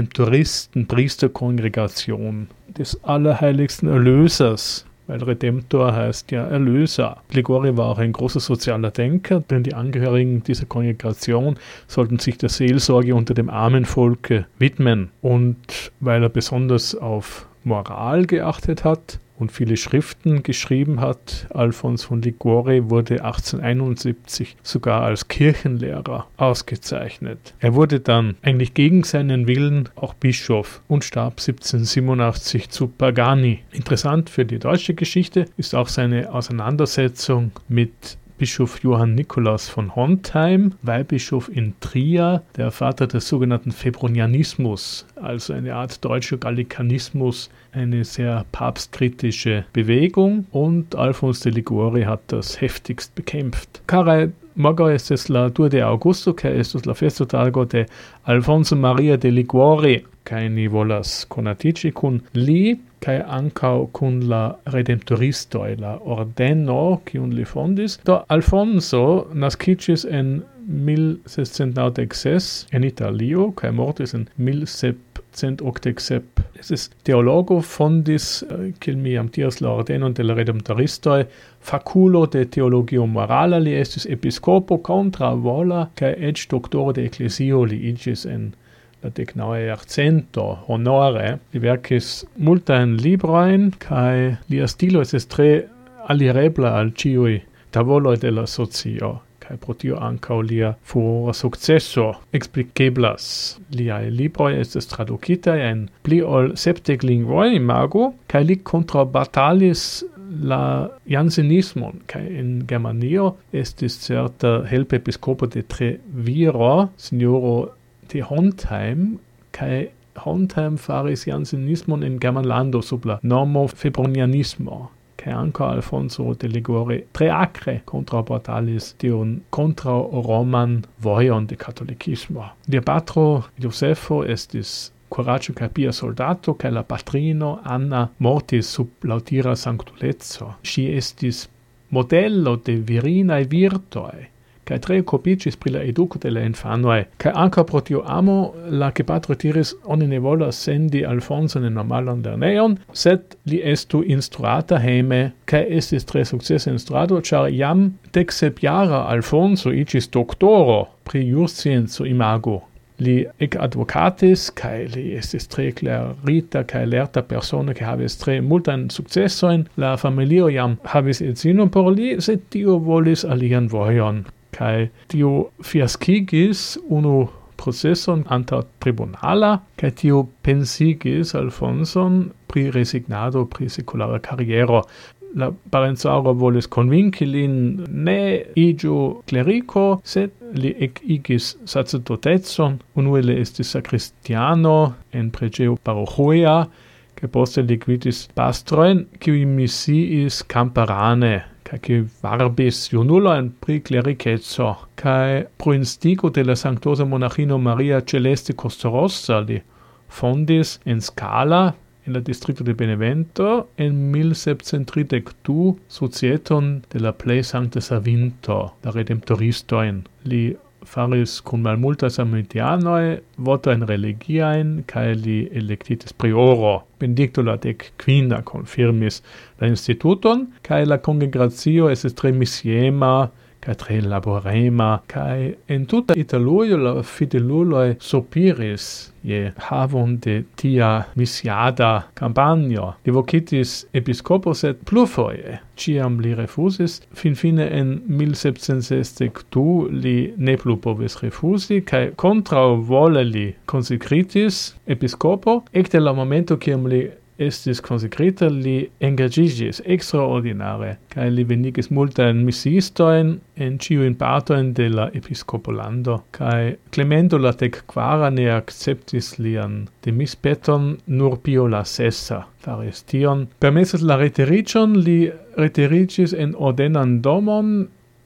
Redemptoristen-Priesterkongregation des Allerheiligsten Erlösers, weil Redemptor heißt ja Erlöser. Liguori war auch ein großer sozialer Denker, denn die Angehörigen dieser Kongregation sollten sich der Seelsorge unter dem armen Volke widmen. Und weil er besonders auf Moral geachtet hat und viele Schriften geschrieben hat, Alfons von Liguori wurde achtzehnhunderteinundsiebzig sogar als Kirchenlehrer ausgezeichnet. Er wurde dann eigentlich gegen seinen Willen auch Bischof und starb siebzehnhundertsiebenundachtzig zu Pagani. Interessant für die deutsche Geschichte ist auch seine Auseinandersetzung mit Bischof Johann Nikolaus von Hontheim, Weihbischof in Trier, der Vater des sogenannten Febronianismus, also eine Art deutscher Gallikanismus, eine sehr papstkritische Bewegung, und Alfons de Liguori hat das heftigst bekämpft. Carai Mogo estes la due de Augusto, que estus la festo tago de Alfonso Maria de Liguori, kai ni volas konatici kun li, kai ancau kun la redemptoristoi, la ordeno, kiun li fondis. Do Alfonso nascicis en mil seiscent naŭdek ses en Italio, kai mortis en mil sepcent okdek sep. Es teologo fondis, kiel mi jam diras, la ordenon de la redemptoristoi, faculo de theologio morala, li estis episcopo contra vola, kai ec doctoro de ecclesio li igis en la decnaŭa jarcento honore. Li verkis multajn librojn, kaj lia stilo estis tre alirebla al ĉiuj tavoloj de la socio, kaj pro tio ankaŭ lia furora sukceso eksplikeblas. Liaj libroj estis tradukitaj en pli ol sepdek lingvoj, imagu, kaj li kontrabatalis la jansenismon, kaj en Germanio estis certa helpepiskopo de Treviro, signoro de Hontheim, kaj Hontheim faris jansenismon en Germanlando sub la normo febronianismo, kaj ankaŭ Alfonso de Liguori tre akre kontrabatalis tiun kontraŭ-roman vojon de katolikismo. Lia patro Josefo estis coraggio kaj pia soldato, kaj la patrino Anna mortis sub laŭtira sanktuleco. Ŝi estis modelo de virinaj virtoj, kaj tre okupiĝis pri la eduko de la infanoj, kaj ankaŭ pro tio amo la gepatro diris: oni ne volas sendi Alfonson en normalan lernejon, sed li estu instruata hejme, kaj estis tre sukcesa instruado, ĉar jam deksepjara Alfonso iĝis doktoro pri jurscienco, imagu. Li ec advocatis, kaj li estis tre klarita kaj lerta persono, kaj havis tre multajn sukcesojn. La familio jam havis edzinon por li, sed tio volis alian vojon, kaj tio fiaskigis unu proceson antaŭ tribunala, kaj tio pensigis Alfonson pri resignado pri sekulara kariero. La parencaro volis konvinki lin ne iĝu kleriko, sed li ekigis sacerdotecon. Unue li estis sakristiano en preĝejo paroĥoja, kaj poste li gvidis pastrojn, kiuj misiis kamparane, kaj kiuj varbis junulojn pri klerikeco. Kaj pro instigo de la sanktosa monaĥino Maria Celeste Costorossa li fondis en Scala, en la distrikto de Benevento, en mil sepcent tridek du societon de la plej sankta Savinto, la redemptoristojn. Li faris kun malmultaj samitianoj votojn religiajn, kaj li elektitis prioro. Benedikto la dekkvina konfirmis la instituton, kaj la kongregacio estis tre misiema, kaj tre laborema, kaj en tuta Italujo la fideluloj sopiris je havon de tia misiada campagno. Li vokitis episkopo, sed plurfoje. Ĉiam li refusis. Finfine en mil sepcent sesdek du li ne plu povis refusi, kaj kontraŭvole li konsekritis episkopo. Ekde la momento kiam li estis konsekrita, li engaĝiĝis ekstraordinare, kaj li venigis multajn misiistojn en ĉiujn partojn de la episkopolando, kaj Clemento la dekkvara ne akceptis lian demispeton, nur Pio la sesa faris tion. Permesis la reteriĝon, li reteriĝis en ordenan domon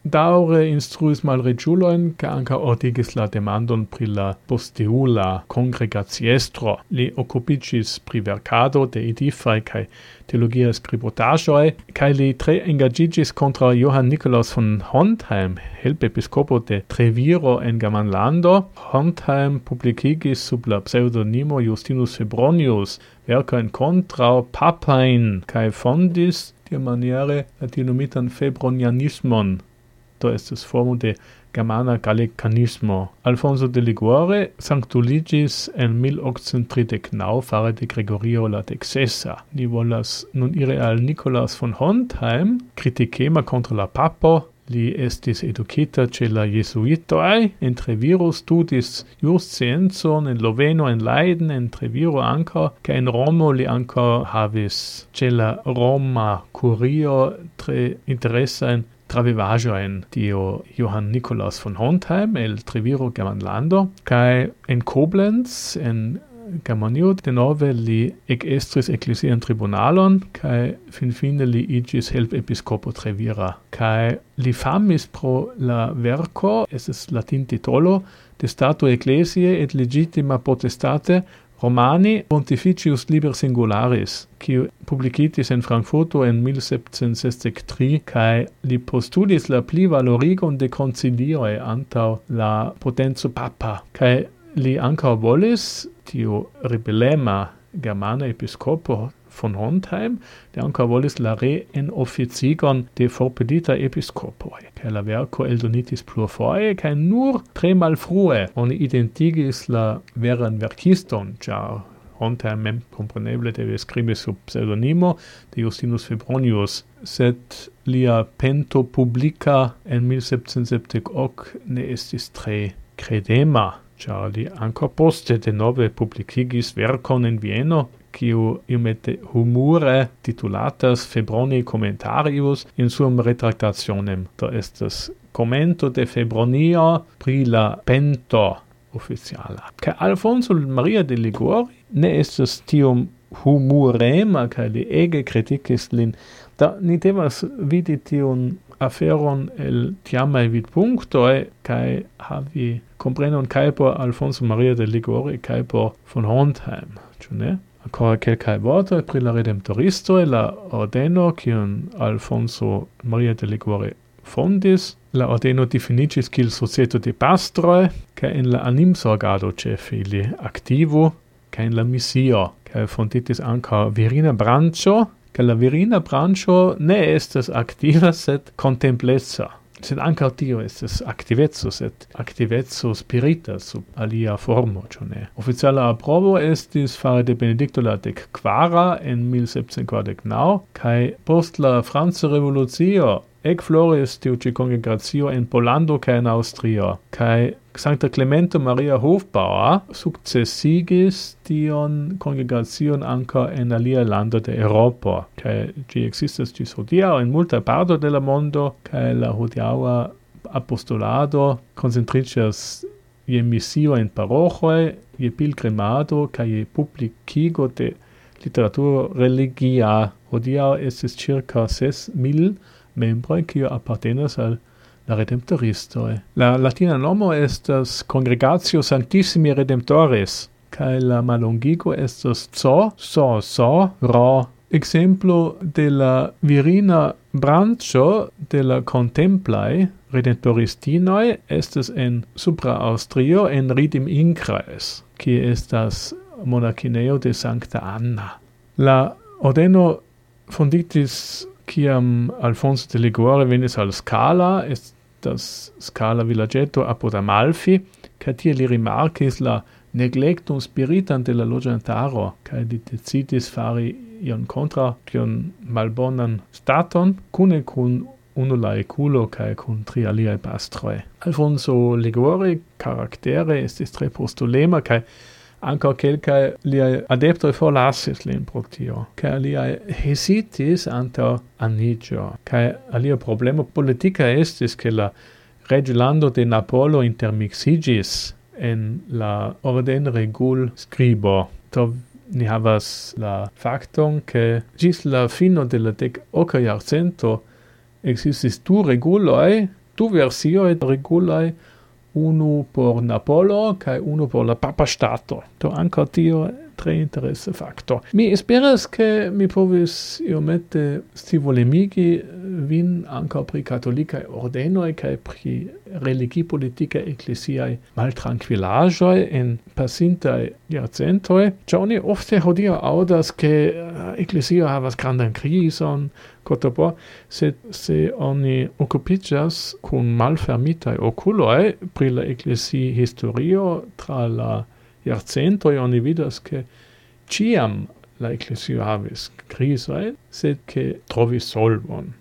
daure instruis malriĉulojn, ke ankaŭ ordigis la demandon pri la posteula congregatiestro. Li okupiĝis pri verkado de edifaj kaj teologiaj skribotaĵoj, kaj li tre engaĝiĝis kontraŭ Johann Nikolaus von Hontheim, helpepiskopo de Treviro en Germanlando. Hontheim publikigis sub la pseŭdonimo Justinus Febronius verkojn kontraŭ papajn kaj fondis tiamaniere la denomitan Febronianismon. To estas formo de germana gallicanismo. Alfonso de Liguori sanktuliĝis en mil okcent tridek naŭ fare de Gregorio la deksesa. Ni volas nun iri al Nikolaus von Hontheim, kritikema kontraŭ la papo. Li estis edukita ĉe la jesuitoj. En Treviro studis jursciencon, en Loveno, en Leiden, en Treviro ankaŭ, kaj en Romo li ankaŭ havis ĉe la Roma kurio tre interesajn travivaĵojn. Tio Johann Nikolaus von Hontheim el Treviro Germanlando, kaj en Koblenz, en Germanio denove li ekestris eklezian tribunalon, kaj finfine li iĝis helpepiskopo Trevira. Kaj li famis pro la verko, estis latintitolo, de stato ecclesiae et legitima potestate Romani Pontificius Liber Singularis, kiu publikitis en Frankfurto en mil sepcent sesdek tri, kaj li postulis la pli valorigon de koncilioj antaŭ la potenco papa. Kaj li ankaŭ volis tiu rebelema germana episkopo von Hontheim, de ankaŭ volis la reenoficigon de forpelita episkopoj. Kaj la verko eldonitis plurfoje, kaj nur tre malfrue oni identigis la veran verkiston, ĉar Hontheim mem kompreneble devis skribi sub pseŭdonimo de Justinus Febronius, sed lia pento publika en mil sepcent sepdek ok ne estis tre credema, ĉar li ankaŭ poste denove publikigis verkon en Vieno, kiu iomete humure titulatas Febroni Commentarius in suam retractationem. To estas commento de Febronio pri la pento oficiala. Kaj Alfonso Maria de Liguori ne estas tiom humurema, kaj li ege kritikis lin. Da ni devas vidi tiun aferon el tiamaj vidpunktoj kaj havi komprenon kaj por Alfonso Maria de Liguori kaj por von Hontheim, ĉu ne? Ancora kelkaj vortoj pri la redemptoristoj, la ordeno kiun Alfonso Maria de Liguori fondis. La ordeno difiniĝis kiel societo de pastroj, kaj en la animsorgado ĉefe ili aktivu, kaj en la misio, kaj fonditis ankaŭ virina branĉo, kaj la virina branĉo ne estas aktiva, sed kontempleca. Sed ankaŭ tio estas aktiveco, sed aktiveco spirita sub alia formo, ĉu ne? Oficiala aprobo estis fare de Benedikto la dekkvara en mil sepcent kvardek naŭ, kaj post la Franca Revolucio ekfloris tiu ĉi kongregacio en Pollando kaj en Aŭstrio, kaj Sankta Clemento Maria Hofbauer sukcesigis tion kongregacion ankaŭ en alia lando de Eŭropo, kaj ĝi ekzistas ĝis hodiaŭ en multa parto de la mondo, kaj la hodiaŭa apostolado koncentriĝas je misio en paroĥoj, je pilgrimado kaj je publikigo de literaturo religia. Hodiaŭ estis circa ses mil membroj kiuj apartenas al la redemptoristoj. La latina nomo estas Congregatio Sanctissimi Redemptoris, kaj la mallongigo estas C O, S O, S O, R O. Exemplo de la virina branĉo de la contemplaj redemptoristinoj estas en Supra Aŭstrio en Ridim-Innkreis, kie estas monakineo de Sankta Anna. La ordeno fonditis kiam Alfonso de Liguori venis al Scala, estas Scala vilaĝeto apud Amalfi, kaj tie li rimarkis la neglekton spiritan de la loĝantaro, kaj li decidis fari ion kontraŭ tiun malbonan staton, kune kun unu laikulo kaj kun tri aliaj pastroj. Alfonso Liguori karaktere estis tre postulema, kaj ankaŭ kelkaj liaj adeptoj forlasis lin pro tio, kaj aliaj hezitis antaŭ aniĝo. Kaj alia problemo politika estis, ke la reĝlando de Napolo intermiksiĝis en la ordenregul-skribo. Do ni havas la fakton, ke ĝis la fino de la dek oka jarcento ekzistis du reguloj, Du versioj regulaj unu por Napolo kaj unu por la Papa Stato. Do ankaŭ tio tre interesa fakto. Mi esperas ke mi povis iomete scivolemigi vin ankaŭ pri katolikaj ordenoj kaj pri religi-politikaj eklesiaj maltrankvilaĵoj en pasintaj jarcentoj. Ĉar oni ofte hodiaŭ aŭdas ke eklezio havas grandan krizon, kotopo, sed se oni okupiĝas kun malfermitaj okuloj pri la eklezia historio tra la jarcentoj, oni vidas ke ĉiam la eklezio havis krizojn, sed ke trovis solvon.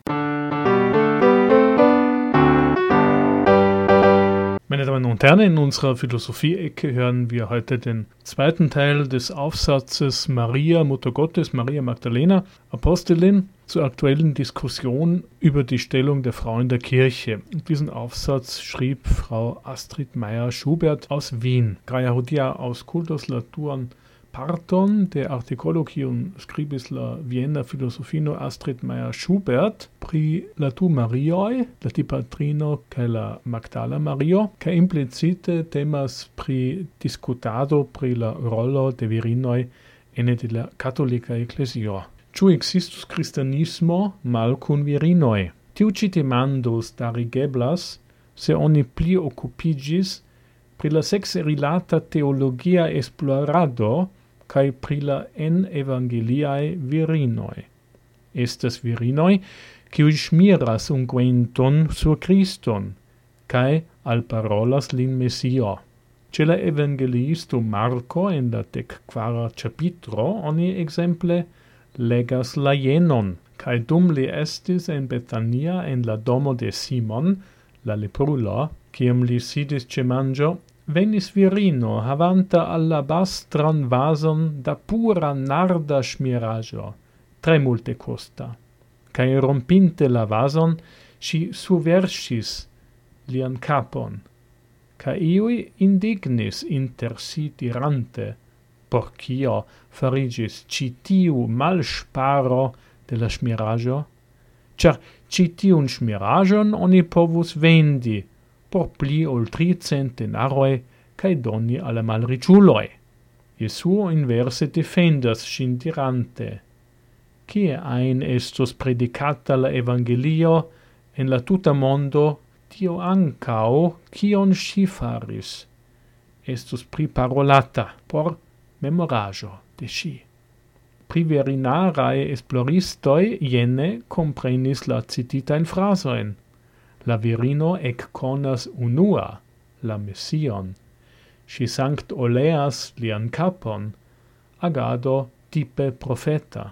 Meine Damen und Herren, in unserer Philosophie-Ecke hören wir heute den zweiten Teil des Aufsatzes Maria, Mutter Gottes, Maria Magdalena, Apostelin, zur aktuellen Diskussion über die Stellung der Frau in der Kirche. Diesen Aufsatz schrieb Frau Astrid Meyer-Schubert aus Wien. Graia hodia auscultos la tuan parton de articolocium scribis la Vienna Philosophino Astrid Meyer-Schubert pri la tu Marioi, la ti patrino ca la Magdala Mario, ca implicite temas pri discutado pri la rolo de virinoi ene de la Catholica Ecclesio. Ciu existus Christianismo mal cun virinoi? Tiu ci demandus darigeblas se oni pli occupigis pri la sexe rilata teologia esplorado cae pri la en evangeliae virinoi. Estas virinoi, quiui smiras unguenton sur Christon, cae al parolas lin Messio. Ce la evangeliisto Marco en la decquara capitro, oni exemple legas la jenon, cae dum li estis en Bethania en la domo de Simon, la leprulo, ciam li sidis ce mangio, venis virino havanta alabastran vason da pura narda smirajo, tre multe costa. Cae rompinte la vason, si suversis lian capon, ca iui indignis inter si dirante, por cio farigis citiu malsparo de la smirajo, char citiun smirajon oni povus vendi, por pli ol tricent denaroi, cae doni alla malriciuloi. Jesuo inverse defendas sin dirante, cie ein estos predicata la evangelio en la tuta mondo, tio ancao cion si faris, estos priparolata por memorajo de si. Priverinae esploristoi jene comprenis la cititain frasoin. La virino ecconas unua, la Mession. Si sanct oleas lian capon, agado tipe profeta.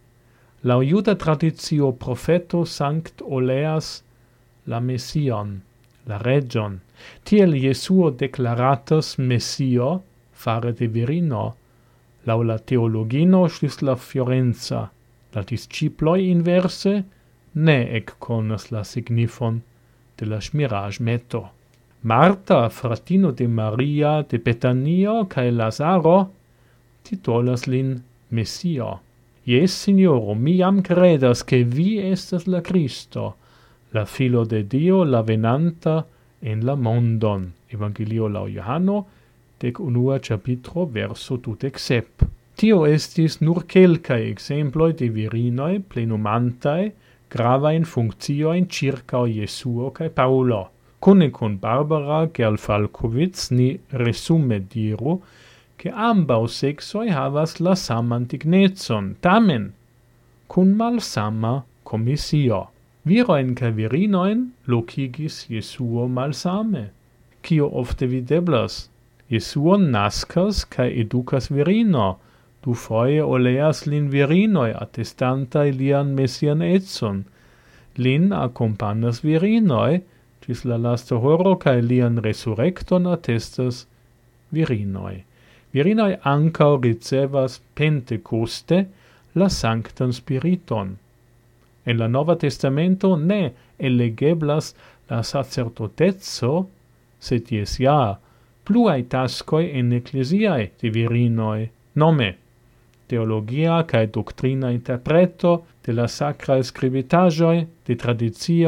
La iuda traditio profeto sanct oleas la Mession, la region. Tiel Jesuo declaratas Messio, fare de virino, lau la teologino sis la Fiorenza. La disciploi inverse ne ecconas la signifon de la smiraj meto. Marta, fratino de Maria de Bethanio cae Lazaro, titolas lin Messio. Ies, Signoro, mi jam credas che vi estas la Cristo, la filo de Dio, la venanta en la mondon. Evangelio lau Johano, dec unua capitro, verso dudec sep. Tio estis nur quelcae exemploi de virinoi plenumantae, gravain functioin circa Jesuo cae Paulo. Cune con Barbara Gerl-Falkowitz ni resume diru, che ambau sexoi havas la saman dignetson, tamen, cun malsama commissio. Viroin cae virinoin locigis Jesuo malsame. Cio ofte videblas? Jesuo nascas cae educas virino, du foie oleas lin virinoi attestantai lian messian etson. Lin accompagnas virinoi, cis la lasta horo cae lian resurrecton attestas virinoi. Virinoi ancao ricevas Pentecoste la Sanctan Spiriton. En la Nova Testamento ne elegeblas la sacerdotezzo, sed ies ja, pluae tascoi en ecclesiae de virinoi, nome teologia cae doctrina interpreto de la sacrae scribitagioi, de traditioi,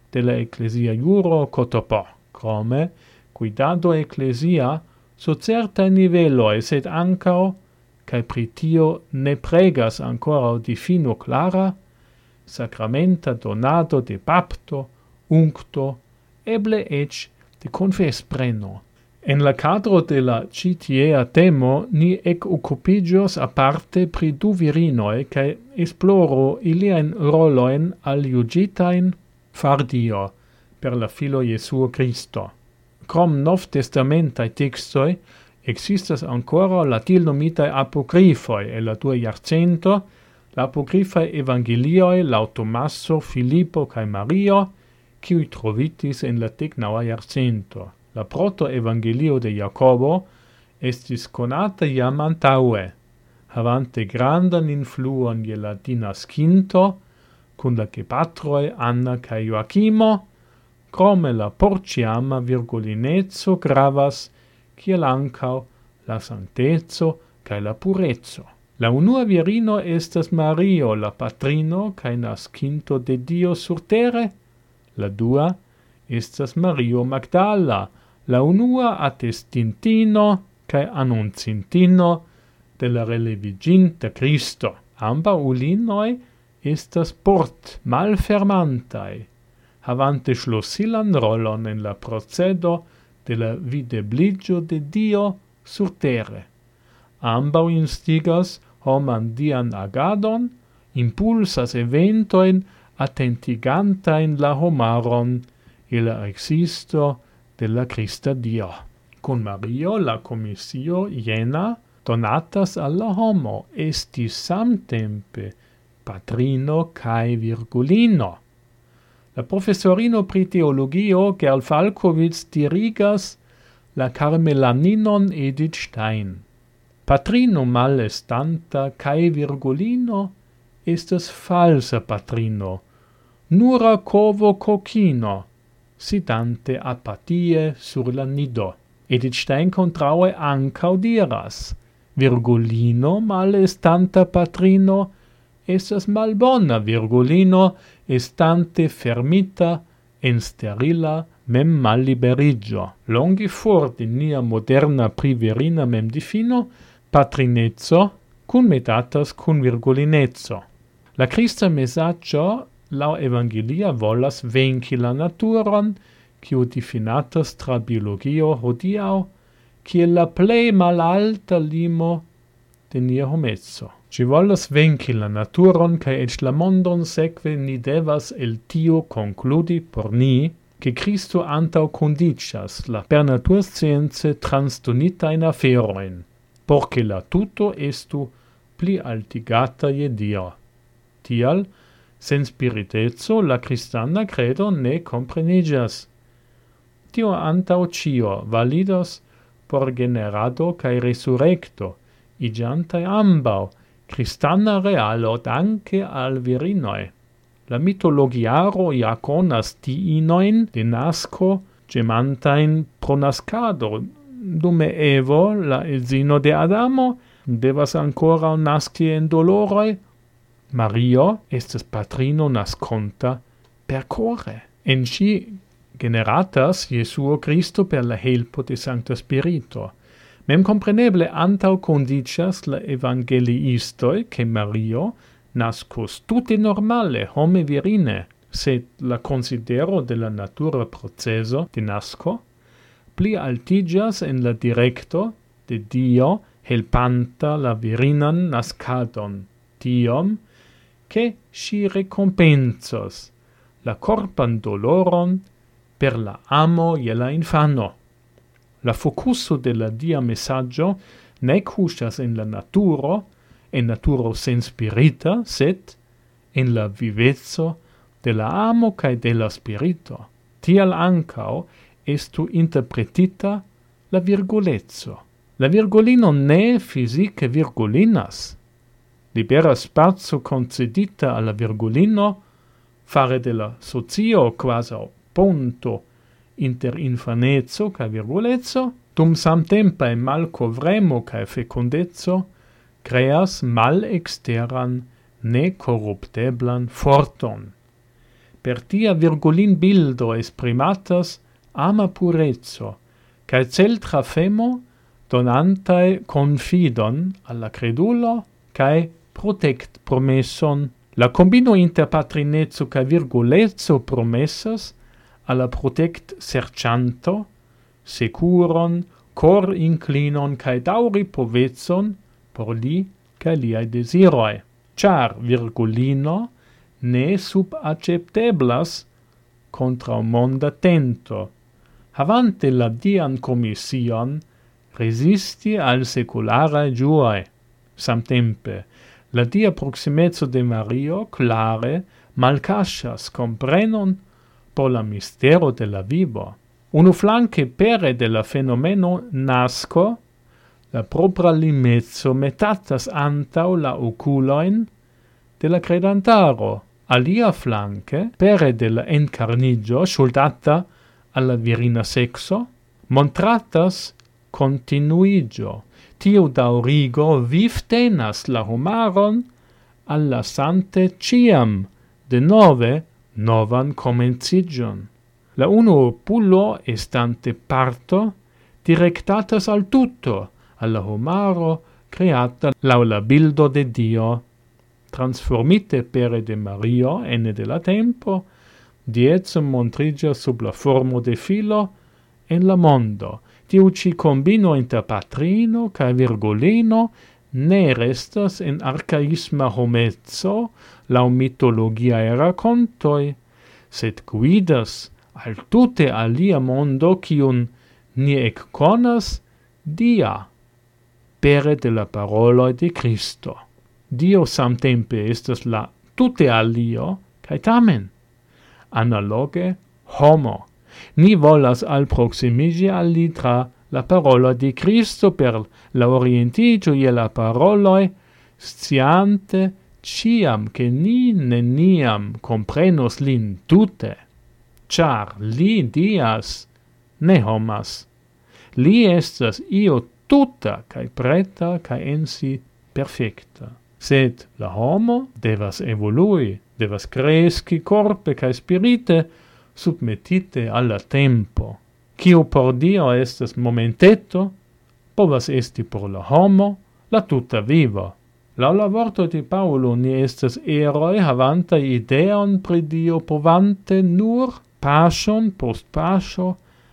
de la ecclesia juro cotopo, crome, cuidado ecclesia so certa niveloi, sed ancao, cae pritio ne pregas ancora di fino clara, sacramenta donado de bapto, uncto, eble ec de confes preno. En la cadro de la citiea temo ni ec occupigios aparte pri du virinoi cae esploro ilien roloen aliugitain far Dio per la filo Jesuo Christo. Crom nov testamentae textoi existas ancora la tilnomitae apocrifoi e la due iarcento, l'apocrifae evangelioi lau Tommaso, Filippo cae Mario, qui trovitis en la decnaua iarcento. La proto-evangelio de Jacobo estis conata iam antaue, havante grandan influon je la dinascinto, cun la gepatroi Anna cae Joachimo, crome la porciama virgulinezzo gravas, kiel ancao la sanctezzo cae la purezzo. La unua virino estas Mario, la patrino cae nascinto de Dio sur terre, la dua estas Mario Magdala, la unua attestintino cae annuncintino de la releviginta Christo. Amba ulinoi estas port malfermantai, havante schlossilan rolon en la procedo de la videbligio de Dio sur terre. Ambau instigas homan dian agadon, impulsas eventoin attentigantain la homaron e la existo de la Christa Dio. Con Mario la commissio iena donatas alla homo estis samtempe patrino cae virgulino. La professorino pri teologio Gerl Falkowitz dirigas la carmelaninon Edith Stein. Patrino malestanta cae virgulino estas falsa patrino, nura covo cocino, sidante apatie sur la nido. Edith Stein contraue ancau diras, virgulino malestanta patrino estas malbona virgulino estante fermita en sterila mem malliberigio. Longi for de nia moderna priverina mem difino, patrinezzo cun metatas cun virgulinezzo. La Christa messaggio lau evangelia volas venci la naturon, quiu definatas tra biologio hodiau, kiel la plei malalta limo de nia homezzo. Ci volas venci la naturon, cae ec la mondon seque ni devas el tio concludi por ni, che Christo antau condicias la per naturscience transdonitain aferoin, porce la tuto estu pli altigata je Dio. Tial, sen spiritezzo, la Christana credo ne comprenigas. Tio antau cio validas por generado cae resurrecto, igiantai ambau, Christana realo danke al virinoi. La mitologiaro iaconas diinoin de nasco gemantain pro nascado. Dume Evo, la edzino de Adamo, devas ancora nasci en doloroi. Mario estes patrino nasconta per core. En si generatas Jesuo Christo per la helpo de Sancta Spirito. Mem compreneble antau condicias la evangeliistoi che Mario nascos tutte normale, home virine, sed la considero de la natura proceso de nasco pli altigas en la directo de Dio helpanta la virinan nascadon, tiom che si recompensos la corpan doloron per la amo je la infano. La focuso de la dia messaggio ne custas en la naturo, en naturo sen spirita, sed en la vivezzo de la amo cae de la spirito. Tial ancao estu interpretita la virgulezzo. La virgulino ne fisice virgulinas. Libera spazio concedita alla virgulino, fare de la socio quasi ponto inter infanezzo cae virgulezzo, dum samtempe mal covremo cae fecundezzo, creas mal exteran ne corrupteblan forton. per tia virgulin bildo esprimatas ama purezzo, cae celtra femo donantae confidon alla credulo, cae protect promesson. La combino inter patrinezzo cae virgulezzo promessas alla protect sercianto, securon, cor inclinon cae dauri povetson por li cae liae desiroi. Char virgulino ne sub accepteblas contra monda tento, havante la dian commission resisti al seculare giuae. Samtempe, la dia proximezzo de Mario clare malcascias comprenon por la mistero de la vivo. Unu flanque pere de la fenomeno nasco, la propra limezzo metatas antau la oculoin de la credantaro, alia flanque pere de la encarnigio schuldata alla virina sexo, montratas continuigio, tiu daurigo viv tenas la homaron alla sante ciam de nove novan comencigion. La uno pullo estante parto directatas al tutto, alla homaro creata laula bildo de Dio, transformite pere de Mario ene de la tempo, diecum montrigia sub la formo de filo en la mondo. Tiu ci combino inter patrino cae virgulino ne restas en arcaisma homezzo lau mitologiae racontoi, sed guidas al tute alia mondo cium ni ec conas Dia, pere de la paroloi de Cristo. Dio samtempe estas la tute alio, cae tamen, analoge homo. Ni volas al proximigi al li tra la parola di Cristo per la orientigio e la paroloi, sciante ciam che ni neniam comprenos lin tute, char li dias ne homas. Li estas io tuta cae preta cae en si perfecta. Sed la homo devas evolui, devas cresci corpe cae spirite, submettite alla tempo. Cio por Dio estes momenteto, povas esti por la homo la tuta vivo. Lau la vorto di Paulo ni estes eroi havanta ideon pri Dio povante nur pasion post pasio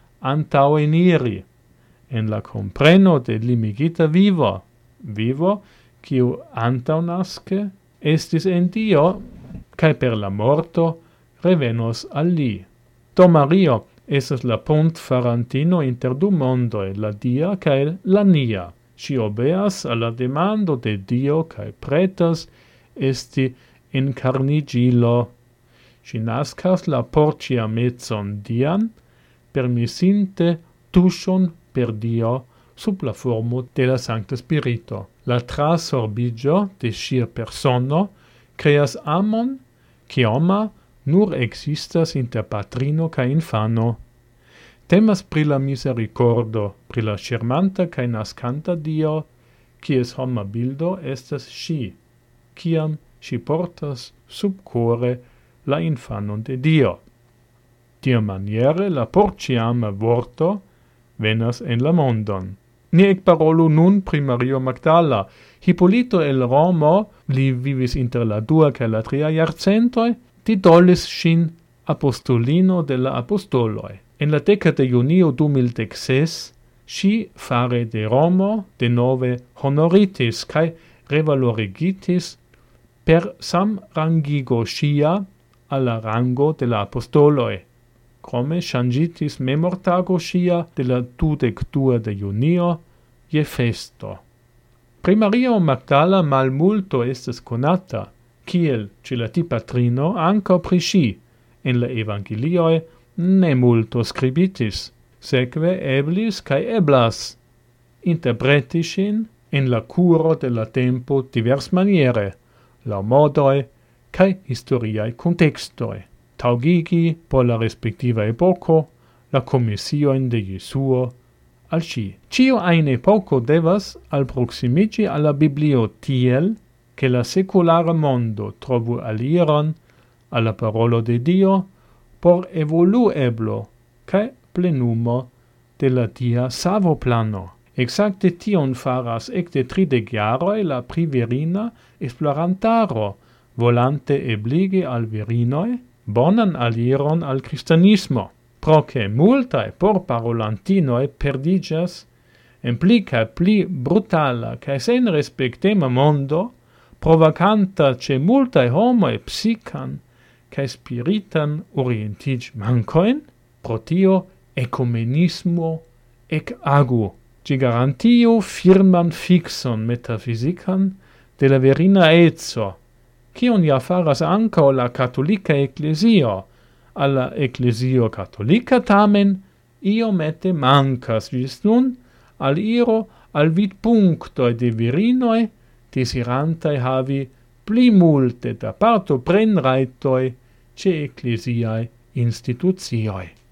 antau eniri, en la compreno de limigita vivo, vivo cio antau nasce estis en Dio, cae per la morto revenos al li. Do Mario estes la pont farantino inter du mondoi, la dia cae la nia. Si obeas alla demando de Dio cae pretas esti incarnigilo. Si nascas la porcia mezzon dian, permissinte tushon per Dio sub la formo de la Sancta Spirito. La trasorbigio de sia persono creas amon, cioma nur existas inter patrino ca infano. Temas pri la misericordo, pri la charmanta ca nascanta Dio, cies homa bildo estas si, ciam si portas sub core la infanon de Dio. Tia maniere la porciama vorto venas en la mondon. Ni ec parolu nun pri Mario Magdala. Hippolito el Romo, li vivis inter la dua ca la tria jarcentoi, titolis sin apostolino de la apostoloi. En la deca de junio du mil dexes, si fare de Romo de nove honoritis cae revalorigitis per sam rangigo sia alla rango de la apostoloi. Crome changitis memortago sia de la dudec dua de junio je festo. Pri Mario Magdala malmulto estes conata, kiel celati patrino anca pri si, en la evangelioi ne multo scribitis, seque eblis cae eblas interpretishin en la curo de la tempo divers maniere, la modoi cae historiae contextoi, taugigi por la respectiva epoco la commissioin de Jesuo al si. Cio ein epoco devas al proximigi alla Biblio tiel, che la seculare mondo trovu aliron alla parolo de Dio por evolueblo cae plenumo de la dia savo plano. Exacte tion faras ecte tridec jaroi la privirina esplorantaro, volante eblige al virinoi bonan aliron al Christianismo, proque multae por parolantinoi perdigas en pli ca pli brutala ca sen respectema mondo, provocanta ce multae homoi psican ca spiritan orientig mancoin, pro tio ecumenismo ec agu, ci garantio firman fixon metaphysican de la verina etso, cion ja faras anco la catholica ecclesio, alla ecclesio catholica tamen iomete mancas vis nun al iro al vid punctoi de virinoi desirantai havi pli multe da parto pren raitoi ce ecclesiae institutioi.